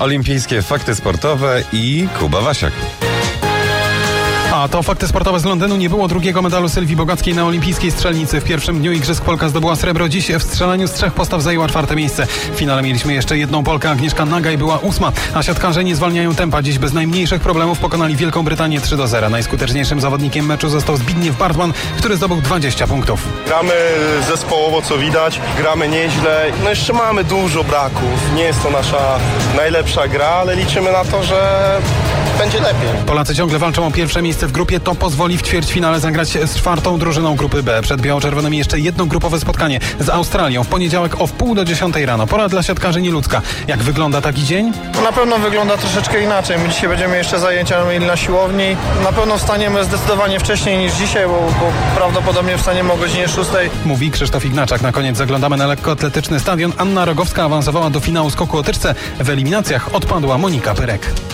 Olimpijskie fakty sportowe i Kuba Wasiak. A to fakty sportowe z Londynu. Nie było drugiego medalu Sylwii Bogackiej na olimpijskiej strzelnicy. W pierwszym dniu igrzysk Polka zdobyła srebro. Dziś w strzelaniu z 3 postaw zajęła 4. miejsce. W finale mieliśmy jeszcze jedną Polkę. Agnieszka Nagaj była 8. A siatkarze nie zwalniają tempa. Dziś bez najmniejszych problemów pokonali Wielką Brytanię 3-0. Najskuteczniejszym zawodnikiem meczu został Zbigniew Bartman, który zdobył 20 punktów. Gramy zespołowo, co widać. Gramy nieźle. No jeszcze mamy dużo braków. Nie jest to nasza najlepsza gra, ale liczymy na to, że będzie lepiej. Polacy ciągle walczą o pierwsze miejsce w grupie. To pozwoli w ćwierćfinale zagrać z 4. drużyną grupy B. Przed biało-czerwonymi jeszcze jedno grupowe spotkanie z Australią w poniedziałek o 9:30 rano. Pora dla siatkarzy nieludzka. Jak wygląda taki dzień? Na pewno wygląda troszeczkę inaczej. My dzisiaj będziemy jeszcze zajęcia mieli na siłowni. Na pewno wstaniemy zdecydowanie wcześniej niż dzisiaj, bo prawdopodobnie wstaniemy o godzinie 6. Mówi Krzysztof Ignaczak. Na koniec zaglądamy na lekkoatletyczny stadion. Anna Rogowska awansowała do finału skoku o tyczce. W eliminacjach odpadła Monika Pyrek.